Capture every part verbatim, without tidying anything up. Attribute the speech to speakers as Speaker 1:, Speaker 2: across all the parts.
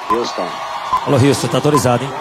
Speaker 1: Houston.
Speaker 2: Alô, Houston, tá autorizado, hein?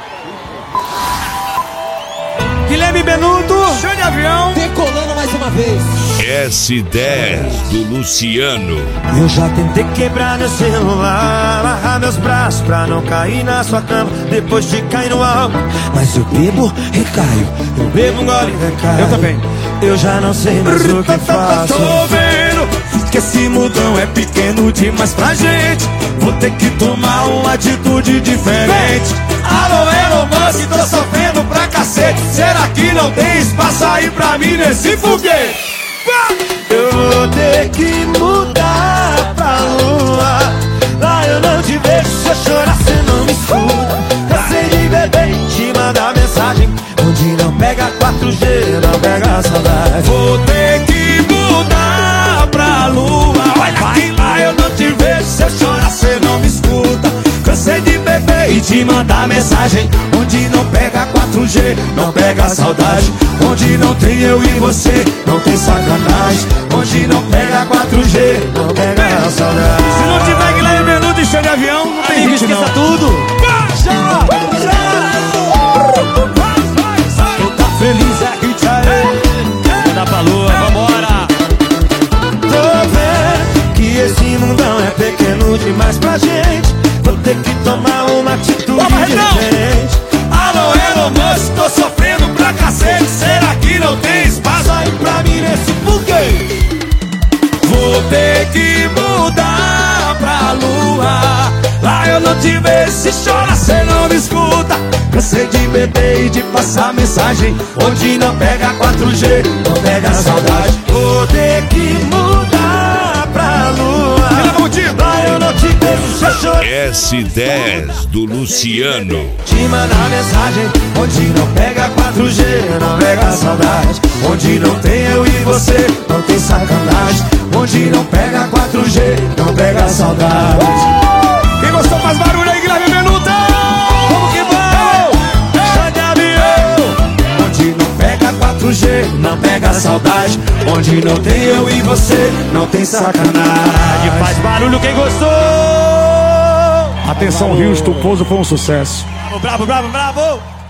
Speaker 2: Guilherme Benuto, show de avião,
Speaker 3: decolando mais uma vez.
Speaker 4: S dez do Luciano.
Speaker 2: Eu já tentei quebrar meu celular, amarrar meus braços pra não cair na sua cama depois de cair no álcool. Mas eu bebo, recaio, eu bebo um gole e recaio. Eu também. Eu já não sei mais o que faço. Tô vendo que esse mudão é pequeno demais pra gente. Vou ter que tomar uma atitude diferente. Alô, Elon Musk, tô sofrendo pra cacete. Será que não tem espaço aí pra mim nesse foguete? Eu vou ter que mudar pra lua. Lá eu não te vejo, se eu chorar cê não me escuta. Cansei de beber e te mandar mensagem onde não pega quatro G, não pega saudade. Vou ter que mudar pra lua. Olha que lá eu não te vejo, se eu chorar cê não me escuta. Cansei de beber e te mandar mensagem onde não pega quatro G, não pega saudade. Onde não tem eu e você, não tem sacanagem. Onde não pega quatro G, não pega saudade. Se não tiver Guilherme Benuto e show de avião, não tem hit não. Esqueça tudo. Tu tá feliz, é hit aí. Manda pra lua, vambora. Tô vendo que esse mundão é pequeno demais pra gente. Vou ter que tomar uma atitude diferente. Alô, Elon Musk, tô sofrendo pra cacete. Será que não tem espaço aí pra mim nesse foguete? Vou ter que mudar pra lua. Lá eu não te vejo, se chora cê não me escuta. Cansei de beber e de passar mensagem onde não pega quatro G, não pega saudade. Vou ter que mudar pra lua. Lá eu não te vejo, se chora.
Speaker 4: S dez do Luciano.
Speaker 2: Te mandar mensagem onde não pega quatro G, não pega saudade. Onde não tem eu e você, não tem sacanagem. Onde não pega quatro G, não pega saudade. Quem gostou faz barulho aí, Guilherme Benuto. Vamos que vamos. Chá de avião. Onde não pega quatro G, não pega saudade. Onde não tem eu e você, não tem sacanagem. Faz barulho quem gostou.
Speaker 5: Atenção, Houston, o pouso foi um sucesso.
Speaker 2: Bravo, bravo, bravo, bravo.